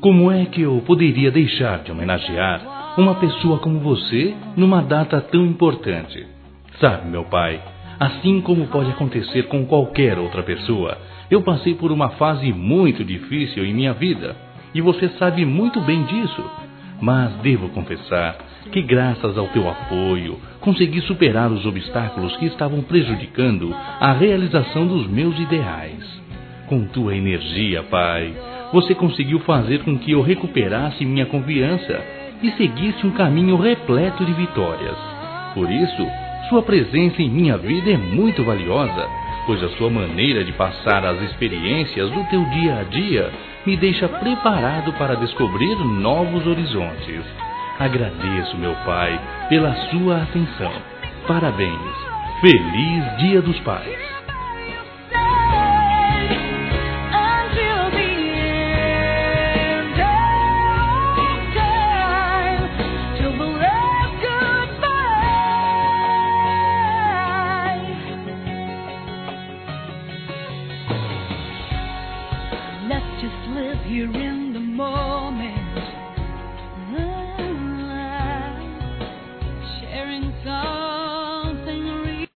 Como é que eu poderia deixar de homenagear uma pessoa como você numa data tão importante? Sabe, meu pai, assim como pode acontecer com qualquer outra pessoa, eu passei por uma fase muito difícil em minha vida, e você sabe muito bem disso. Mas devo confessar que graças ao teu apoio, consegui superar os obstáculos que estavam prejudicando a realização dos meus ideais. Com tua energia, pai, você conseguiu fazer com que eu recuperasse minha confiança e seguisse um caminho repleto de vitórias. Por isso, sua presença em minha vida é muito valiosa, pois a sua maneira de passar as experiências do teu dia a dia me deixa preparado para descobrir novos horizontes. Agradeço, meu pai, pela sua atenção. Parabéns. Feliz Dia dos Pais. Let's just live here in the moment.